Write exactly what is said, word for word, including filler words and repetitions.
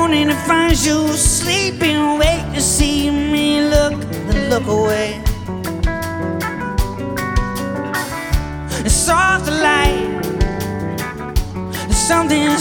morning it finds you sleeping, wake to see me look, then look away. It's soft light, something's